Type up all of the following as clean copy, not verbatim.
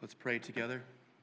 Let's pray together.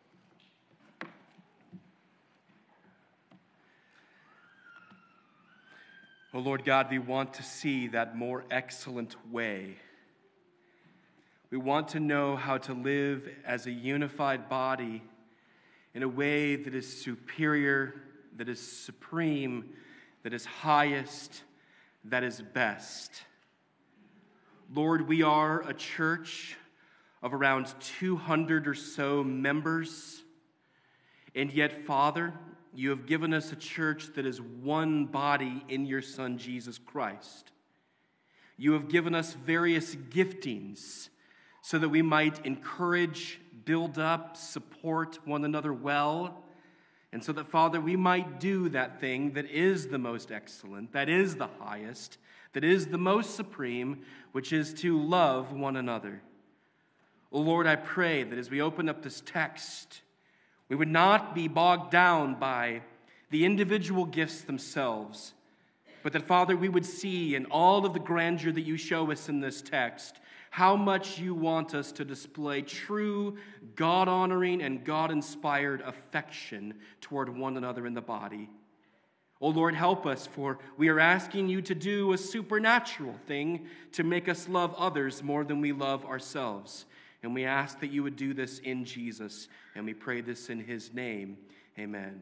Oh Lord God, we want to see that more excellent way. We want to know how to live as a unified body in a way that is superior, that is supreme, that is highest, that is best. Lord, we are a church of around 200 or so members, and yet, Father, you have given us a church that is one body in your Son, Jesus Christ. You have given us various giftings so that we might encourage, build up, support one another well, and so that, Father, we might do that thing that is the most excellent, that is the highest, that is the most supreme, which is to love one another. Oh Lord, I pray that as we open up this text, we would not be bogged down by the individual gifts themselves, but that, Father, we would see in all of the grandeur that you show us in this text how much you want us to display true God-honoring and God-inspired affection toward one another in the body. Oh Lord, help us, for we are asking you to do a supernatural thing to make us love others more than we love ourselves. And we ask that you would do this in Jesus, and we pray this in his name. Amen.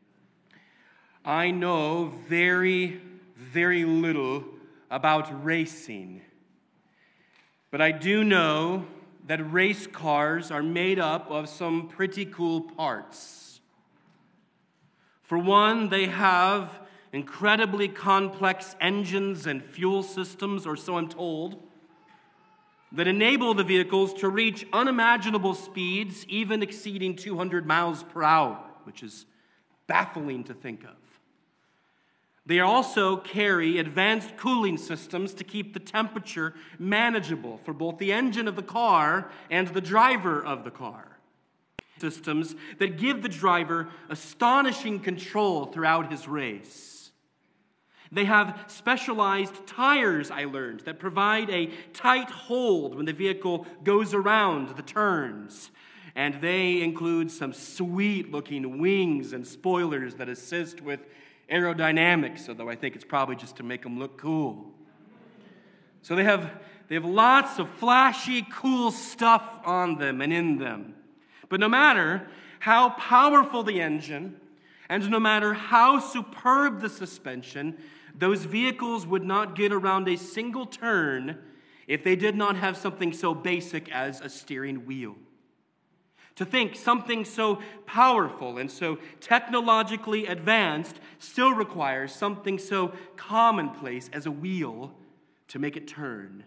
I know very, very little about racing, but I do know that race cars are made up of some pretty cool parts. For one, they have incredibly complex engines and fuel systems, or so I'm told, that enable the vehicles to reach unimaginable speeds, even exceeding 200 miles per hour, which is baffling to think of. They also carry advanced cooling systems to keep the temperature manageable for both the engine of the car and the driver of the car. Systems that give the driver astonishing control throughout his race. They have specialized tires, I learned, that provide a tight hold when the vehicle goes around the turns. And they include some sweet-looking wings and spoilers that assist with aerodynamics, although I think it's probably just to make them look cool. So they have lots of flashy, cool stuff on them and in them. But no matter how powerful the engine, and no matter how superb the suspension, those vehicles would not get around a single turn if they did not have something so basic as a steering wheel. To think something so powerful and so technologically advanced still requires something so commonplace as a wheel to make it turn.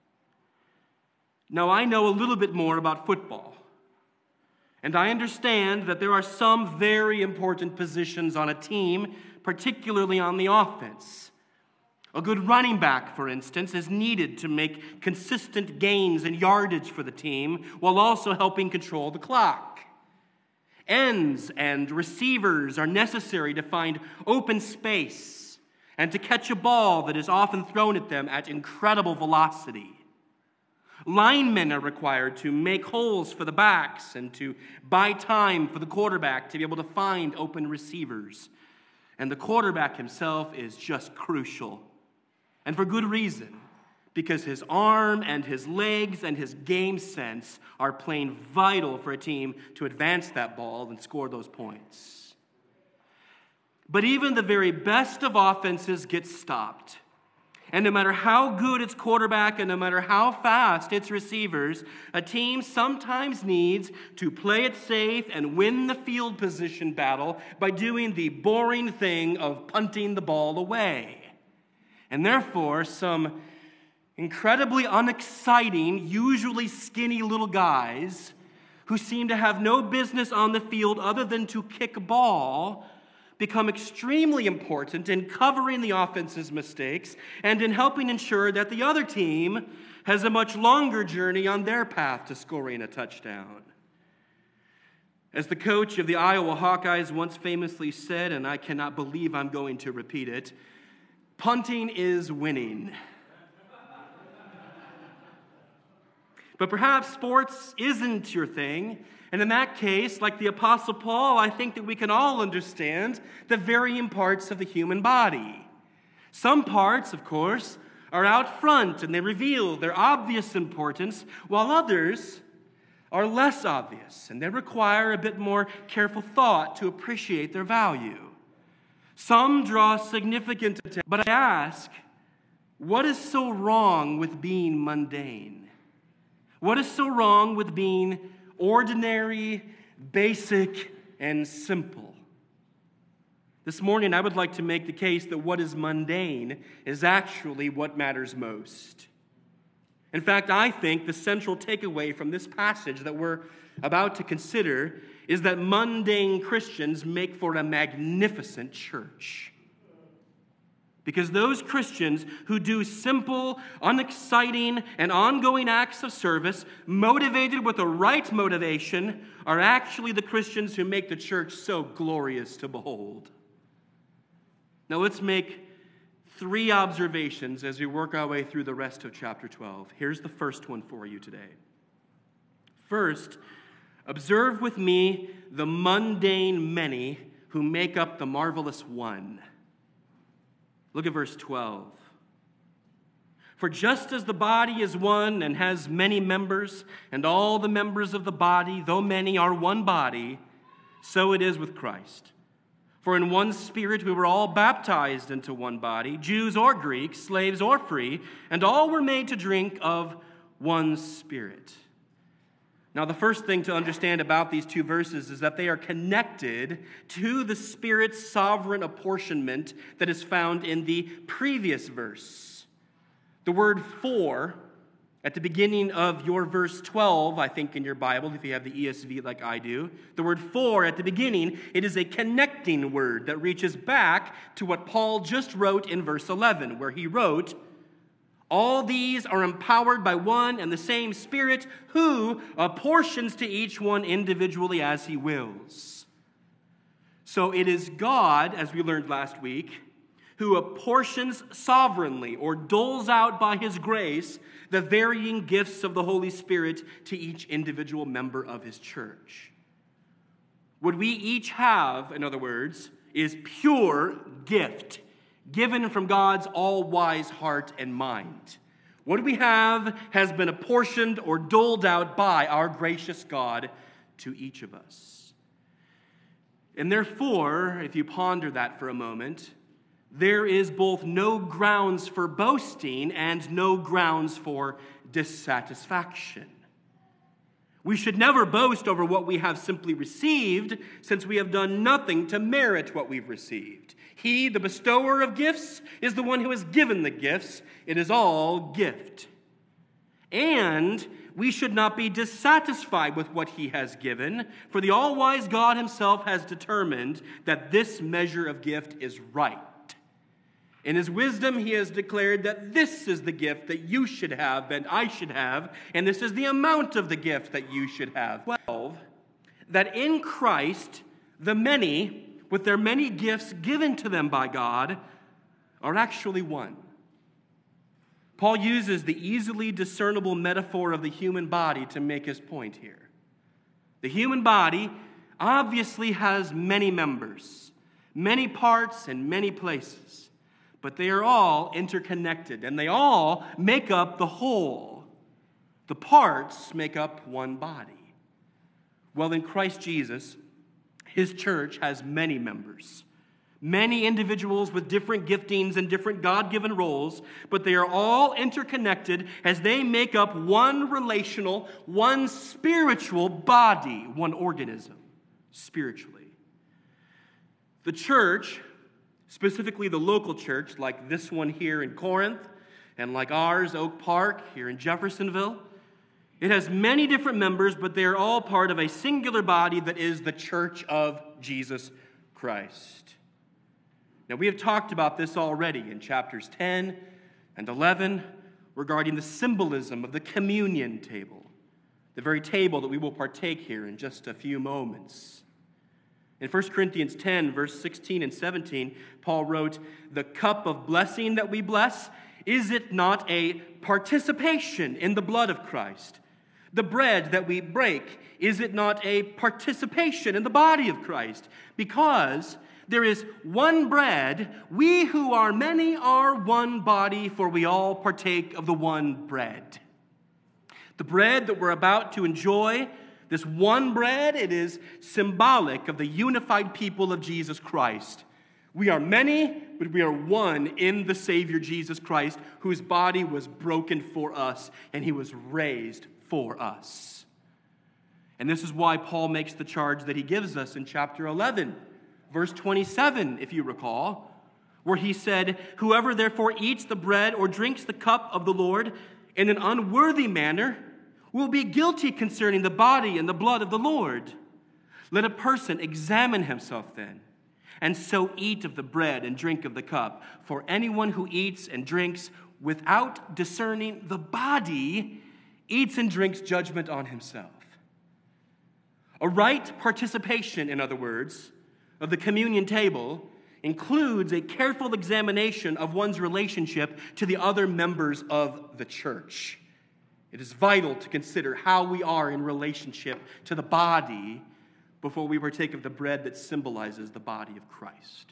Now, I know a little bit more about football. And I understand that there are some very important positions on a team, particularly on the offense. A good running back, for instance, is needed to make consistent gains in yardage for the team while also helping control the clock. Ends and receivers are necessary to find open space and to catch a ball that is often thrown at them at incredible velocity. Linemen are required to make holes for the backs and to buy time for the quarterback to be able to find open receivers. And the quarterback himself is just crucial. And for good reason, because his arm and his legs and his game sense are plain vital for a team to advance that ball and score those points. But even the very best of offenses get stopped. And no matter how good its quarterback and no matter how fast its receivers, a team sometimes needs to play it safe and win the field position battle by doing the boring thing of punting the ball away. And therefore, some incredibly unexciting, usually skinny little guys who seem to have no business on the field other than to kick a ball become extremely important in covering the offense's mistakes and in helping ensure that the other team has a much longer journey on their path to scoring a touchdown. As the coach of the Iowa Hawkeyes once famously said, and I cannot believe I'm going to repeat it, punting is winning. But perhaps sports isn't your thing. And in that case, like the Apostle Paul, I think that we can all understand the varying parts of the human body. Some parts, of course, are out front and they reveal their obvious importance, while others are less obvious and they require a bit more careful thought to appreciate their value. Some draw significant attention, but I ask, what is so wrong with being mundane? What is so wrong with being ordinary, basic, and simple? This morning, I would like to make the case that what is mundane is actually what matters most. In fact, I think the central takeaway from this passage that we're about to consider is that mundane Christians make for a magnificent church. Because those Christians who do simple, unexciting, and ongoing acts of service, motivated with the right motivation, are actually the Christians who make the church so glorious to behold. Now let's make 3 observations as we work our way through the rest of chapter 12. Here's the first one for you today. First, observe with me the mundane many who make up the marvelous one. Look at verse 12. For just as the body is one and has many members, and all the members of the body, though many, are one body, so it is with Christ. For in one Spirit we were all baptized into one body, Jews or Greeks, slaves or free, and all were made to drink of one Spirit. Now, the first thing to understand about these 2 verses is that they are connected to the Spirit's sovereign apportionment that is found in the previous verse. The word for, at the beginning of your verse 12, I think in your Bible, if you have the ESV like I do, the word for at the beginning, it is a connecting word that reaches back to what Paul just wrote in verse 11, where he wrote, all these are empowered by one and the same Spirit, who apportions to each one individually as he wills. So it is God, as we learned last week, who apportions sovereignly or doles out by his grace the varying gifts of the Holy Spirit to each individual member of his church. What we each have, in other words, is pure gift, given from God's all-wise heart and mind. What we have has been apportioned or doled out by our gracious God to each of us. And therefore, if you ponder that for a moment, there is both no grounds for boasting and no grounds for dissatisfaction. We should never boast over what we have simply received, since we have done nothing to merit what we've received. He, the bestower of gifts, is the one who has given the gifts. It is all gift. And we should not be dissatisfied with what he has given, for the all-wise God himself has determined that this measure of gift is right. In his wisdom, he has declared that this is the gift that you should have and I should have, and this is the amount of the gift that you should have. 12, that in Christ, the many, with their many gifts given to them by God, are actually one. Paul uses the easily discernible metaphor of the human body to make his point here. The human body obviously has many members, many parts, and many places, but they are all interconnected, and they all make up the whole. The parts make up one body. Well, in Christ Jesus, his church has many members, many individuals with different giftings and different God-given roles, but they are all interconnected as they make up one relational, one spiritual body, one organism, spiritually. The church, specifically the local church, like this one here in Corinth, and like ours, Oak Park, here in Jeffersonville, it has many different members, but they are all part of a singular body that is the Church of Jesus Christ. Now, we have talked about this already in chapters 10 and 11 regarding the symbolism of the communion table, the very table that we will partake here in just a few moments. In 1 Corinthians 10, verse 16 and 17, Paul wrote, "The cup of blessing that we bless, is it not a participation in the blood of Christ? The bread that we break, is it not a participation in the body of Christ? Because there is one bread, we who are many are one body, for we all partake of the one bread. The bread that we're about to enjoy, this one bread, it is symbolic of the unified people of Jesus Christ. We are many, but we are one in the Savior Jesus Christ, whose body was broken for us, and he was raised for us. And this is why Paul makes the charge that he gives us in chapter 11, verse 27, if you recall, where he said, "Whoever therefore eats the bread or drinks the cup of the Lord in an unworthy manner will be guilty concerning the body and the blood of the Lord. Let a person examine himself then, and so eat of the bread and drink of the cup. For anyone who eats and drinks without discerning the body eats and drinks judgment on himself." A right participation, in other words, of the communion table includes a careful examination of one's relationship to the other members of the church. It is vital to consider how we are in relationship to the body before we partake of the bread that symbolizes the body of Christ.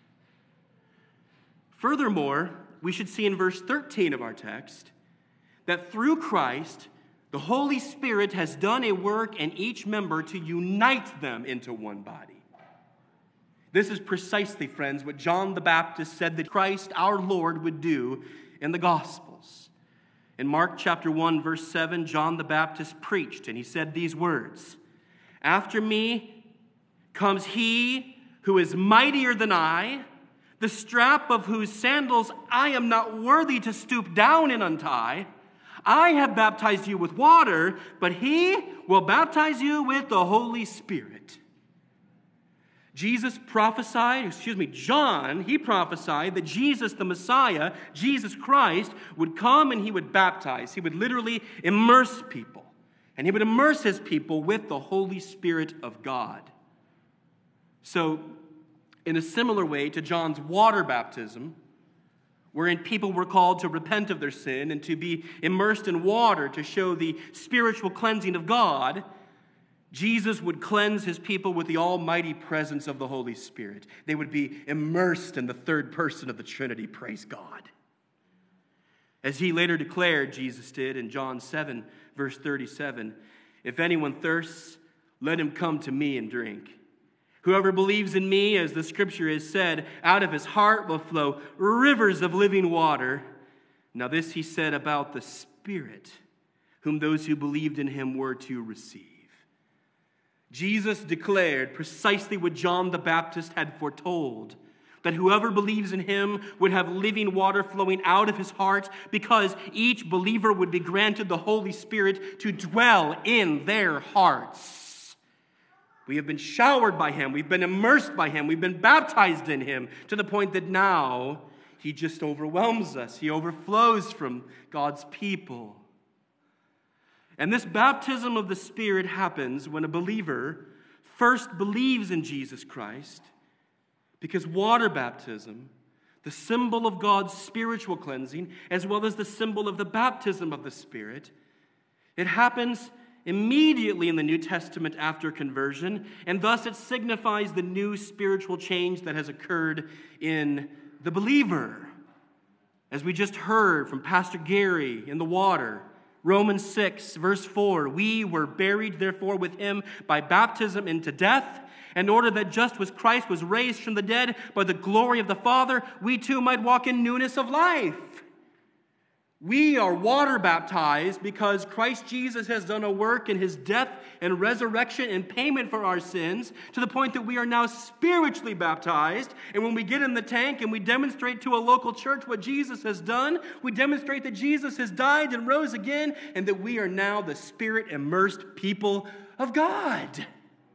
Furthermore, we should see in verse 13 of our text that through Christ, the Holy Spirit has done a work in each member to unite them into one body. This is precisely, friends, what John the Baptist said that Christ, our Lord, would do in the Gospels. In Mark chapter 1, verse 7, John the Baptist preached, and he said these words, "After me comes he who is mightier than I, the strap of whose sandals I am not worthy to stoop down and untie. I have baptized you with water, but he will baptize you with the Holy Spirit." John, he prophesied that Jesus, the Messiah, Jesus Christ, would come and he would baptize. He would literally immerse people. And he would immerse his people with the Holy Spirit of God. So, in a similar way to John's water baptism, wherein people were called to repent of their sin and to be immersed in water to show the spiritual cleansing of God, Jesus would cleanse his people with the almighty presence of the Holy Spirit. They would be immersed in the third person of the Trinity, praise God. As he later declared, Jesus did in John 7, verse 37, "If anyone thirsts, let him come to me and drink. Whoever believes in me, as the scripture has said, out of his heart will flow rivers of living water." Now this he said about the Spirit, whom those who believed in him were to receive. Jesus declared precisely what John the Baptist had foretold, that whoever believes in him would have living water flowing out of his heart, because each believer would be granted the Holy Spirit to dwell in their hearts. We have been showered by him, we've been immersed by him, we've been baptized in him, to the point that now he just overwhelms us. He overflows from God's people. And this baptism of the Spirit happens when a believer first believes in Jesus Christ, because water baptism, the symbol of God's spiritual cleansing, as well as the symbol of the baptism of the Spirit, it happens immediately in the New Testament after conversion, and thus it signifies the new spiritual change that has occurred in the believer. As we just heard from Pastor Gary in the water, Romans 6, verse 4, "We were buried, therefore, with him by baptism into death, in order that just as Christ was raised from the dead by the glory of the Father, we too might walk in newness of life." We are water baptized because Christ Jesus has done a work in his death and resurrection and payment for our sins, to the point that we are now spiritually baptized. And when we get in the tank and we demonstrate to a local church what Jesus has done, we demonstrate that Jesus has died and rose again, and that we are now the Spirit-immersed people of God.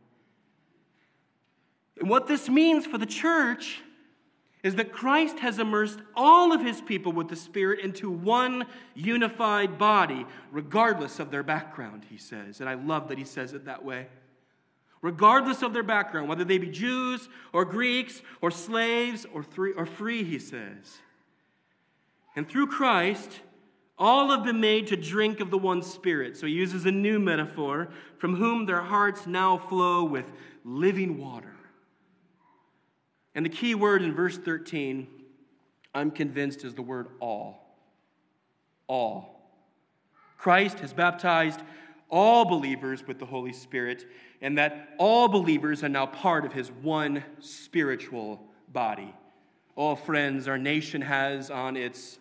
And what this means for the church is that Christ has immersed all of his people with the Spirit into one unified body, regardless of their background, he says. And I love that he says it that way. Regardless of their background, whether they be Jews or Greeks or slaves or free, he says. And through Christ, All have been made to drink of the one Spirit. So he uses a new metaphor, from whom their hearts now flow with living water. And the key word in verse 13, I'm convinced, is the word all. All. Christ has baptized all believers with the Holy Spirit, and that all believers are now part of his one spiritual body. Oh, friends, our nation has on its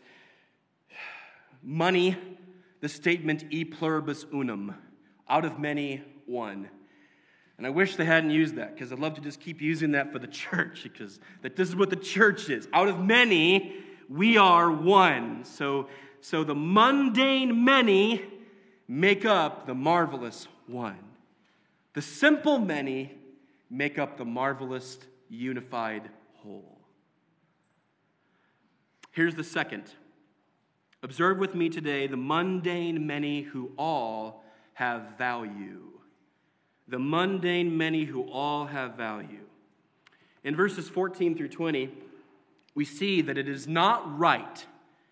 money the statement e pluribus unum, out of many, one. And I wish they hadn't used that, because I'd love to just keep using that for the church, because this is what the church is. Out of many, we are one. So the mundane many make up the marvelous one. The simple many make up the marvelous unified whole. Here's the second. Observe with me today the mundane many who all have value. The mundane many who all have value. In verses 14 through 20, we see that it is not right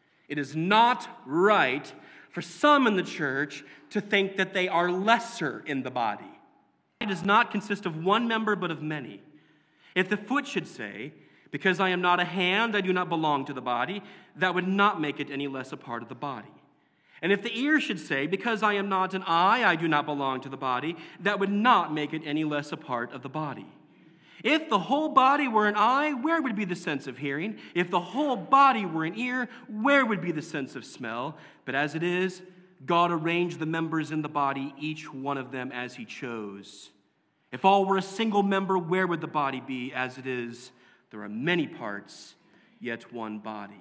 for some in the church to think that they are lesser in the body. It does not consist of one member, but of many. If the foot should say, because I am not a hand, I do not belong to the body, that would not make it any less a part of the body. And if the ear should say, because I am not an eye, I do not belong to the body, that would not make it any less a part of the body. If the whole body were an eye, where would be the sense of hearing? If the whole body were an ear, where would be the sense of smell? But as it is, God arranged the members in the body, each one of them as he chose. If all were a single member, where would the body be? As it is, there are many parts, yet one body.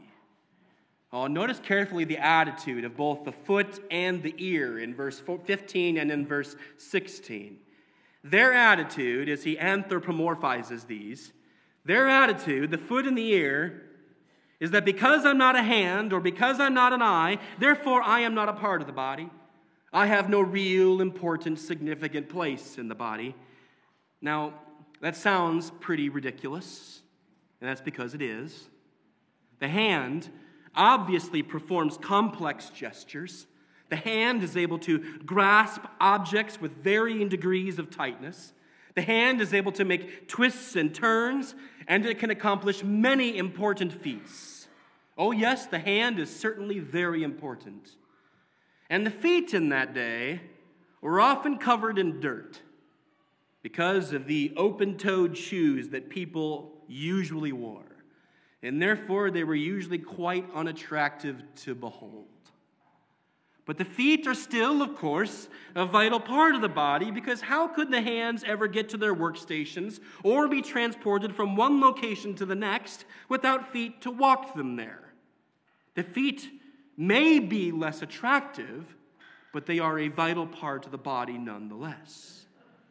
Oh, notice carefully the attitude of both the foot and the ear in verse 15 and in verse 16. Their attitude, as he anthropomorphizes these, their attitude, the foot and the ear, is that because I'm not a hand or because I'm not an eye, therefore I am not a part of the body. I have no real, important, significant place in the body. Now, that sounds pretty ridiculous, and that's because it is. The hand obviously performs complex gestures. The hand is able to grasp objects with varying degrees of tightness. The hand is able to make twists and turns, and it can accomplish many important feats. Oh yes, the hand is certainly very important. And the feet in that day were often covered in dirt because of the open-toed shoes that people usually wore. And therefore, they were usually quite unattractive to behold. But the feet are still, of course, a vital part of the body, because how could the hands ever get to their workstations or be transported from one location to the next without feet to walk them there? The feet may be less attractive, but they are a vital part of the body nonetheless.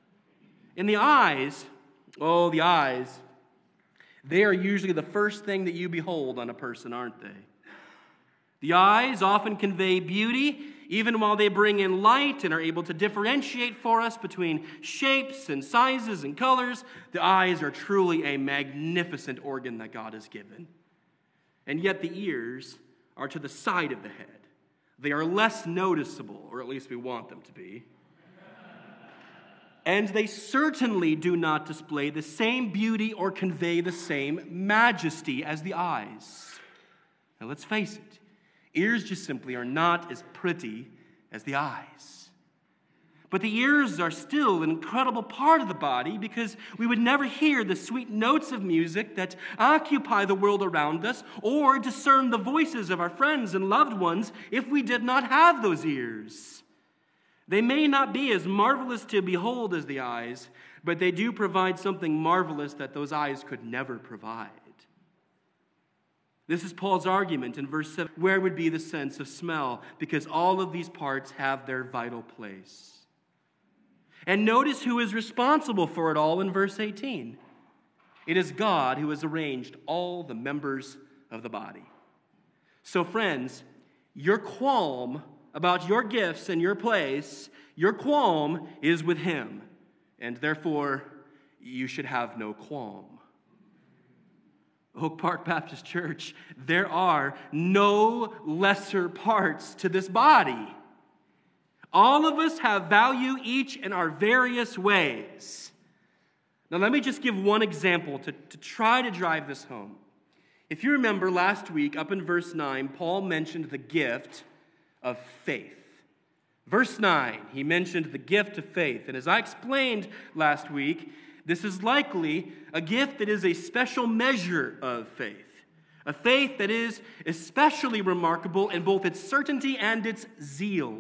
And the eyes, they are usually the first thing that you behold on a person, aren't they? The eyes often convey beauty, even while they bring in light and are able to differentiate for us between shapes and sizes and colors. The eyes are truly a magnificent organ that God has given. And yet the ears are to the side of the head. They are less noticeable, or at least we want them to be. And they certainly do not display the same beauty or convey the same majesty as the eyes. Now let's face it, ears just simply are not as pretty as the eyes. But the ears are still an incredible part of the body, because we would never hear the sweet notes of music that occupy the world around us or discern the voices of our friends and loved ones if we did not have those ears. They may not be as marvelous to behold as the eyes, but they do provide something marvelous that those eyes could never provide. This is Paul's argument in verse 7. Where would be the sense of smell? Because all of these parts have their vital place. And notice who is responsible for it all in verse 18. It is God who has arranged all the members of the body. So friends, your qualm about your gifts and your place, your qualm is with him. And therefore, you should have no qualm. Oak Park Baptist Church, there are no lesser parts to this body. All of us have value each in our various ways. Now let me just give one example to try to drive this home. If you remember last week, up in verse 9, Paul mentioned the gift of faith. Verse 9, he mentioned the gift of faith. And as I explained last week, this is likely a gift that is a special measure of faith. A faith that is especially remarkable in both its certainty and its zeal.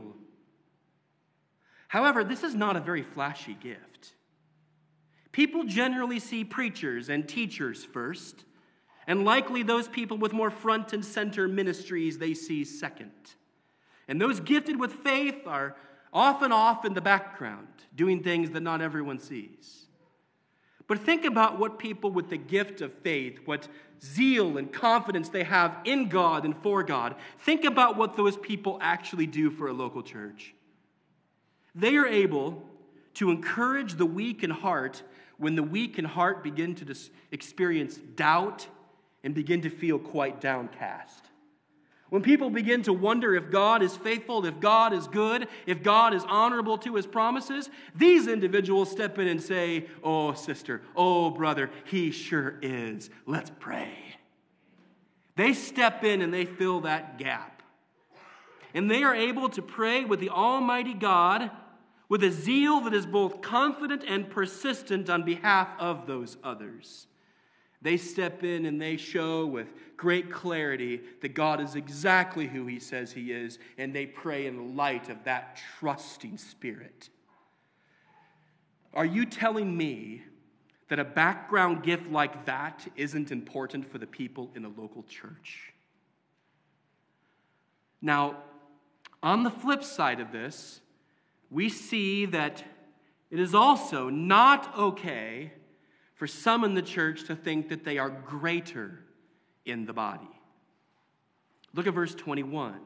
However, this is not a very flashy gift. People generally see preachers and teachers first, and likely those people with more front and center ministries they see second. And those gifted with faith are often off in the background, doing things that not everyone sees. But think about what people with the gift of faith, what zeal and confidence they have in God and for God. Think about what those people actually do for a local church. They are able to encourage the weak in heart when the weak in heart begin to experience doubt and begin to feel quite downcast. When people begin to wonder if God is faithful, if God is good, if God is honorable to his promises, these individuals step in and say, "Oh, sister, oh, brother, he sure is. Let's pray." They step in and they fill that gap. And they are able to pray with the Almighty God with a zeal that is both confident and persistent on behalf of those others. They step in and they show with great clarity that God is exactly who he says he is, and they pray in light of that trusting spirit. Are you telling me that a background gift like that isn't important for the people in a local church? Now, on the flip side of this, we see that it is also not okay for some in the church to think that they are greater in the body. Look at verse 21.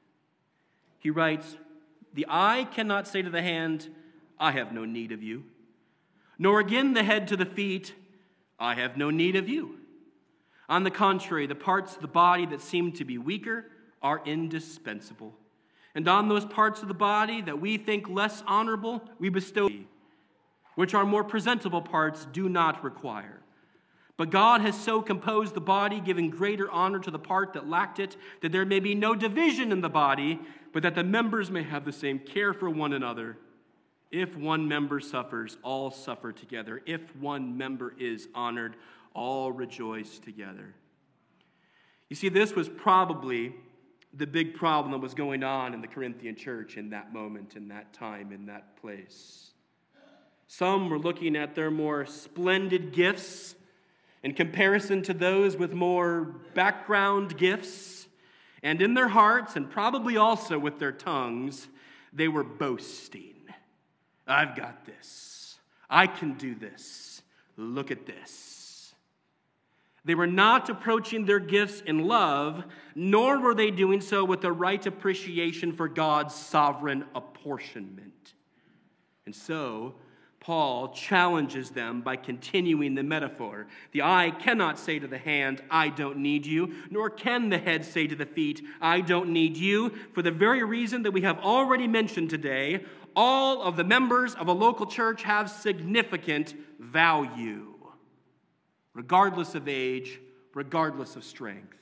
He writes, "The eye cannot say to the hand, 'I have no need of you,' nor again the head to the feet, 'I have no need of you.' On the contrary, the parts of the body that seem to be weaker are indispensable. And on those parts of the body that we think less honorable, we bestow, which our more presentable parts do not require. But God has so composed the body, giving greater honor to the part that lacked it, that there may be no division in the body, but that the members may have the same care for one another. If one member suffers, all suffer together. If one member is honored, all rejoice together." You see, this was probably the big problem that was going on in the Corinthian church in that moment, in that time, in that place. Some were looking at their more splendid gifts in comparison to those with more background gifts. And in their hearts, and probably also with their tongues, they were boasting. "I've got this. I can do this. Look at this." They were not approaching their gifts in love, nor were they doing so with the right appreciation for God's sovereign apportionment. And so, Paul challenges them by continuing the metaphor. The eye cannot say to the hand, "I don't need you," nor can the head say to the feet, "I don't need you," for the very reason that we have already mentioned today. All of the members of a local church have significant value, regardless of age, regardless of strength.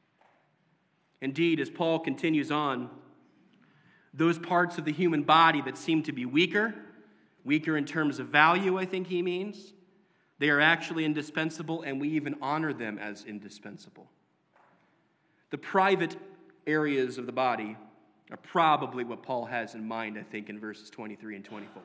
Indeed, as Paul continues on, those parts of the human body that seem to be weaker in terms of value, I think he means, they are actually indispensable, and we even honor them as indispensable. The private areas of the body are probably what Paul has in mind, I think, in verses 23 and 24.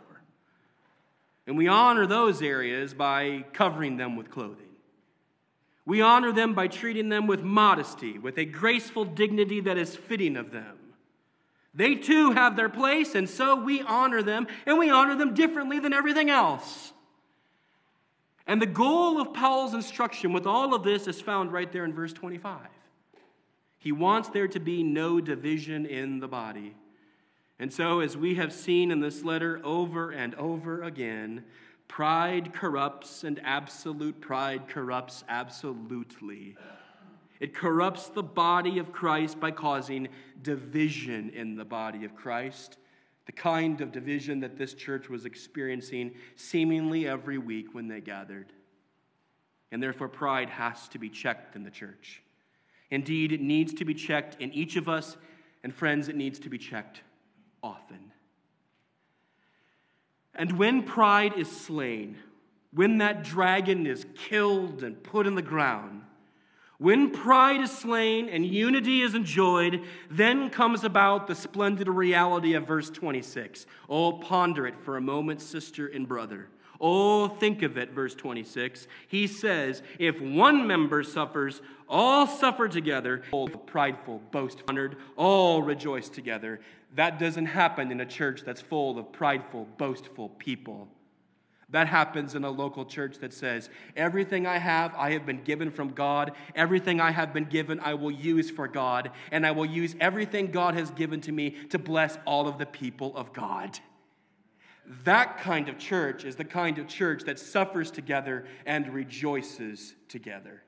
And we honor those areas by covering them with clothing. We honor them by treating them with modesty, with a graceful dignity that is fitting of them. They too have their place, and so we honor them, and we honor them differently than everything else. And the goal of Paul's instruction with all of this is found right there in verse 25. He wants there to be no division in the body. And so, as we have seen in this letter over and over again, Pride corrupts, and absolute pride corrupts absolutely. It corrupts the body of Christ by causing division in the body of Christ, the kind of division that this church was experiencing seemingly every week when they gathered. And therefore, pride has to be checked in the church. Indeed, it needs to be checked in each of us, and friends, it needs to be checked often. And when pride is slain, when that dragon is killed and put in the ground, when pride is slain and unity is enjoyed, then comes about the splendid reality of verse 26. Oh, ponder it for a moment, sister and brother. Oh, think of it, verse 26. He says, if one member suffers, all suffer together. All prideful, boast, honored, all rejoice together. That doesn't happen in a church that's full of prideful, boastful people. That happens in a local church that says, everything I have been given from God. Everything I have been given, I will use for God. And I will use everything God has given to me to bless all of the people of God. That kind of church is the kind of church that suffers together and rejoices together.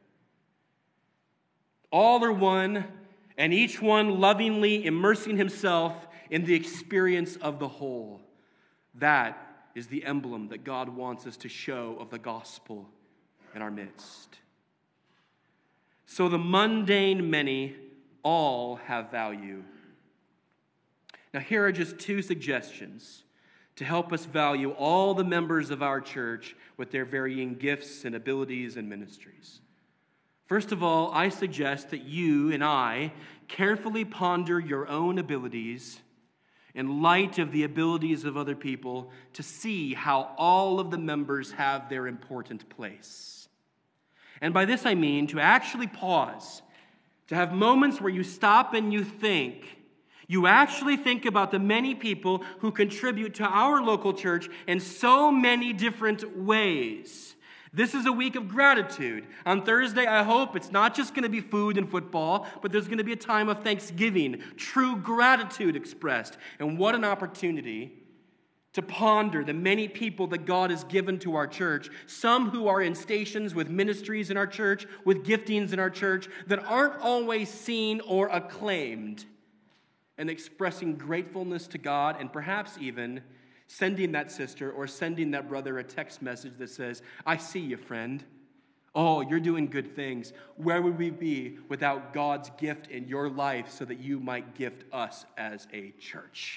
All are one, and each one lovingly immersing himself in the experience of the whole. That is the emblem that God wants us to show of the gospel in our midst. So the mundane many all have value. Now here are just two suggestions to help us value all the members of our church with their varying gifts and abilities and ministries. First of all, I suggest that you and I carefully ponder your own abilities in light of the abilities of other people to see how all of the members have their important place. And by this I mean to actually pause, to have moments where you stop and you think. You actually think about the many people who contribute to our local church in so many different ways. This is a week of gratitude. On Thursday, I hope it's not just going to be food and football, but there's going to be a time of thanksgiving, true gratitude expressed. And what an opportunity to ponder the many people that God has given to our church, some who are in stations with ministries in our church, with giftings in our church, that aren't always seen or acclaimed, and expressing gratefulness to God, and perhaps even sending that sister or sending that brother a text message that says, I see you, friend. Oh, you're doing good things. Where would we be without God's gift in your life so that you might gift us as a church?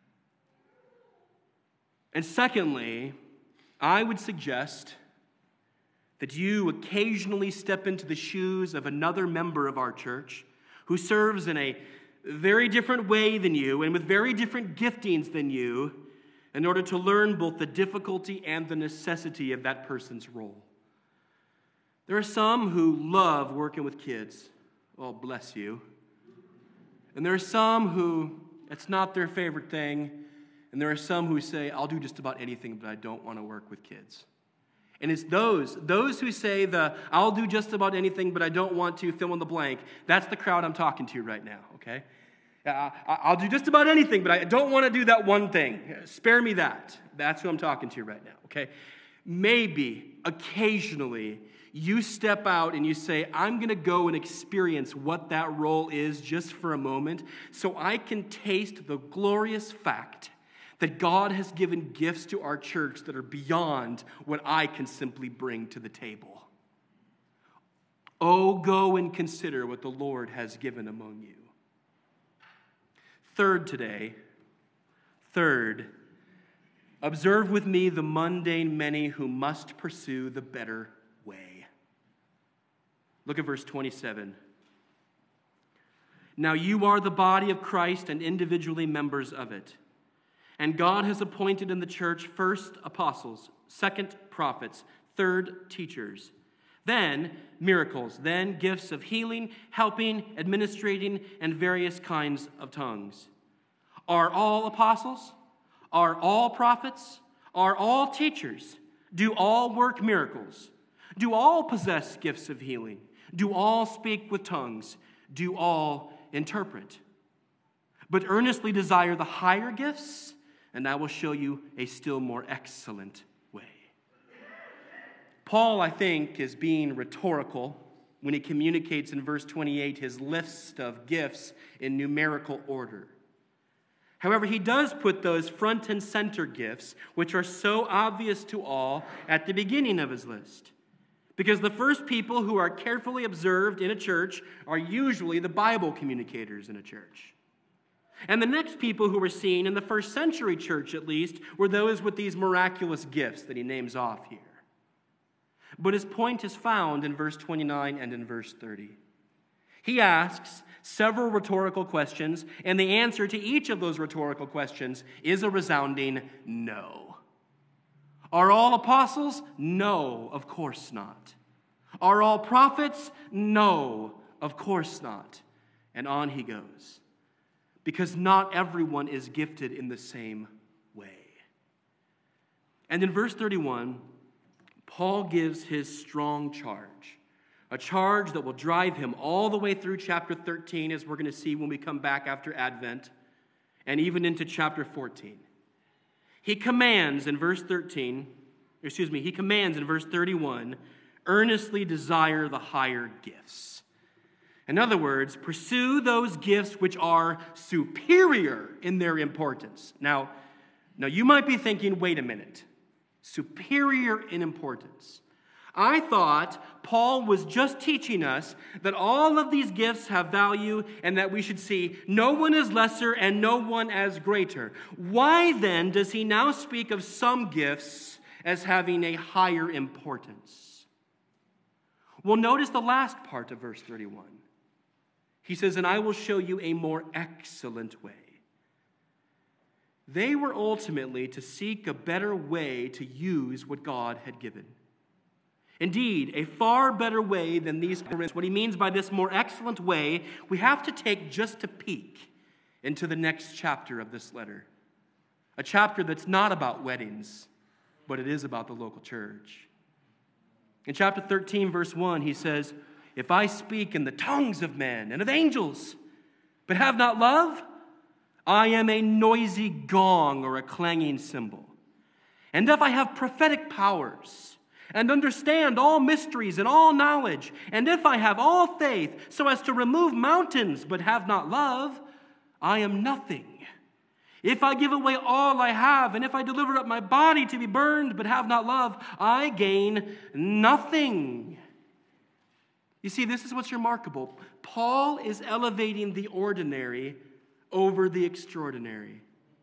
And secondly, I would suggest that you occasionally step into the shoes of another member of our church who serves in a very different way than you and with very different giftings than you, in order to learn both the difficulty and the necessity of that person's role. There are some who love working with kids. Oh, bless you. And there are some who it's not their favorite thing. And there are some who say, I'll do just about anything, but I don't want to work with kids. And it's those who say I'll do just about anything, but I don't want to fill in the blank. That's the crowd I'm talking to right now, okay? I'll do just about anything, but I don't want to do that one thing. Spare me that. That's who I'm talking to right now, okay? Maybe, occasionally, you step out and you say, I'm going to go and experience what that role is just for a moment so I can taste the glorious fact that God has given gifts to our church that are beyond what I can simply bring to the table. Oh, go and consider what the Lord has given among you. Third, observe with me the mundane many who must pursue the better way. Look at verse 27. Now you are the body of Christ and individually members of it. And God has appointed in the church first apostles, second prophets, third teachers, then miracles, then gifts of healing, helping, administrating, and various kinds of tongues. Are all apostles? Are all prophets? Are all teachers? Do all work miracles? Do all possess gifts of healing? Do all speak with tongues? Do all interpret? But earnestly desire the higher gifts, and I will show you a still more excellent way. Paul, I think, is being rhetorical when he communicates in verse 28 his list of gifts in numerical order. However, he does put those front and center gifts, which are so obvious to all, at the beginning of his list. Because the first people who are carefully observed in a church are usually the Bible communicators in a church. And the next people who were seen in the first century church, at least, were those with these miraculous gifts that he names off here. But his point is found in verse 29 and in verse 30. He asks several rhetorical questions, and the answer to each of those rhetorical questions is a resounding no. Are all apostles? No, of course not. Are all prophets? No, of course not. And on he goes. Because not everyone is gifted in the same way. And in verse 31, Paul gives his strong charge, a charge that will drive him all the way through chapter 13, as we're going to see when we come back after Advent, and even into chapter 14. He commands in verse 31, earnestly desire the higher gifts. In other words, pursue those gifts which are superior in their importance. Now you might be thinking, wait a minute. Superior in importance. I thought Paul was just teaching us that all of these gifts have value and that we should see no one as lesser and no one as greater. Why then does he now speak of some gifts as having a higher importance? Well, notice the last part of verse 31. He says, and I will show you a more excellent way. They were ultimately to seek a better way to use what God had given. Indeed, a far better way than these. What he means by this more excellent way, we have to take just a peek into the next chapter of this letter. A chapter that's not about weddings, but it is about the local church. In chapter 13, verse 1, he says, if I speak in the tongues of men and of angels, but have not love, I am a noisy gong or a clanging cymbal. And if I have prophetic powers and understand all mysteries and all knowledge, and if I have all faith so as to remove mountains but have not love, I am nothing. If I give away all I have, and if I deliver up my body to be burned but have not love, I gain nothing. You see, this is what's remarkable. Paul is elevating the ordinary over the extraordinary.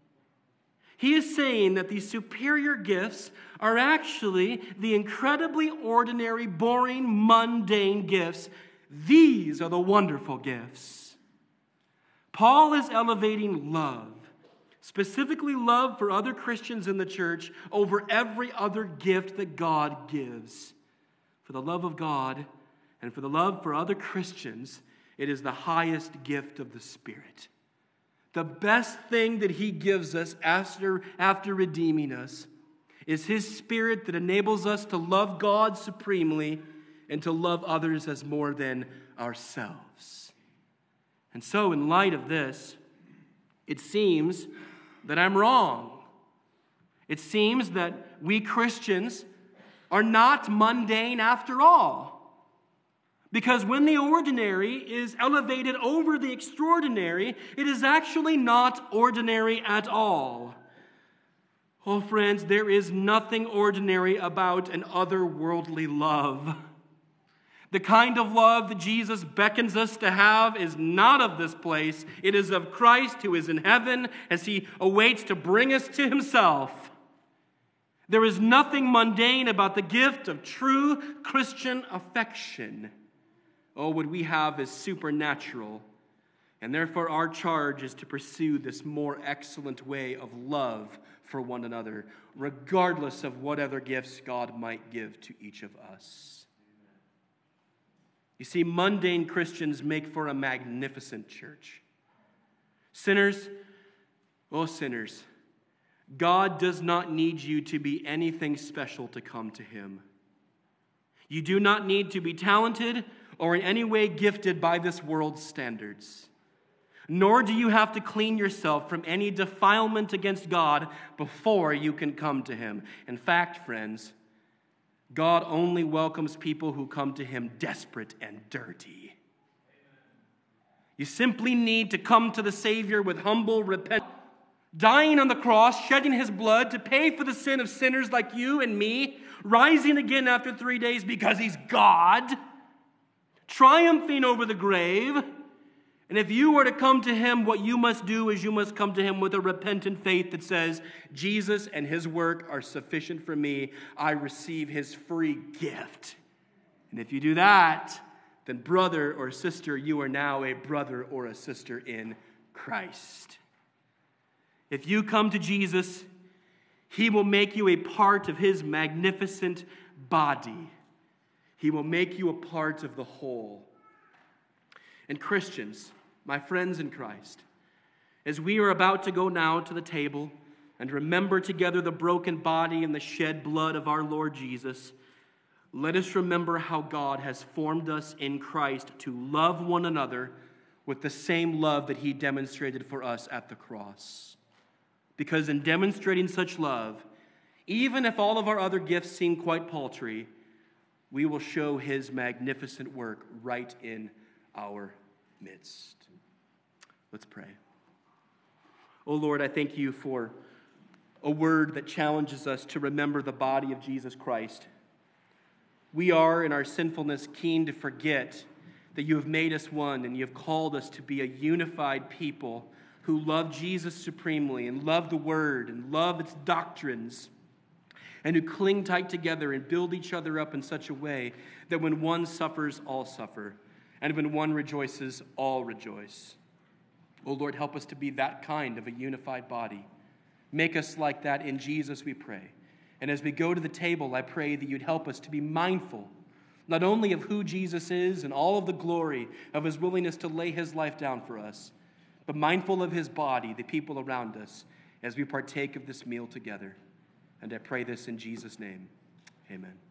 He is saying that these superior gifts are actually the incredibly ordinary, boring, mundane gifts. These are the wonderful gifts. Paul is elevating love, specifically love for other Christians in the church, over every other gift that God gives. For the love of God and for the love for other Christians, it is the highest gift of the Spirit. The best thing that he gives us after redeeming us is his Spirit that enables us to love God supremely and to love others as more than ourselves. And so, in light of this, it seems that I'm wrong. It seems that we Christians are not mundane after all. Because when the ordinary is elevated over the extraordinary, it is actually not ordinary at all. Oh, friends, there is nothing ordinary about an otherworldly love. The kind of love that Jesus beckons us to have is not of this place. It is of Christ who is in heaven as he awaits to bring us to himself. There is nothing mundane about the gift of true Christian affection. Oh, what we have is supernatural, and therefore our charge is to pursue this more excellent way of love for one another, regardless of what other gifts God might give to each of us. You see, mundane Christians make for a magnificent church. Sinners, oh sinners, God does not need you to be anything special to come to him. You do not need to be talented or in any way gifted by this world's standards. Nor do you have to clean yourself from any defilement against God before you can come to him. In fact, friends, God only welcomes people who come to him desperate and dirty. You simply need to come to the Savior with humble repentance, dying on the cross, shedding his blood to pay for the sin of sinners like you and me, rising again after 3 days because he's God, triumphing over the grave. And if you were to come to him, what you must do is you must come to him with a repentant faith that says, Jesus and his work are sufficient for me. I receive his free gift. And if you do that, then brother or sister, you are now a brother or a sister in Christ. If you come to Jesus, he will make you a part of his magnificent body. He will make you a part of the whole. And Christians, my friends in Christ, as we are about to go now to the table and remember together the broken body and the shed blood of our Lord Jesus, let us remember how God has formed us in Christ to love one another with the same love that he demonstrated for us at the cross. Because in demonstrating such love, even if all of our other gifts seem quite paltry, we will show his magnificent work right in our midst. Let's pray. Oh Lord, I thank you for a word that challenges us to remember the body of Jesus Christ. We are, in our sinfulness, keen to forget that you have made us one and you have called us to be a unified people who love Jesus supremely and love the Word and love its doctrines, and who cling tight together and build each other up in such a way that when one suffers, all suffer, and when one rejoices, all rejoice. Oh Lord, help us to be that kind of a unified body. Make us like that in Jesus, we pray. And as we go to the table, I pray that you'd help us to be mindful not only of who Jesus is and all of the glory of his willingness to lay his life down for us, but mindful of his body, the people around us, as we partake of this meal together. And I pray this in Jesus' name. Amen.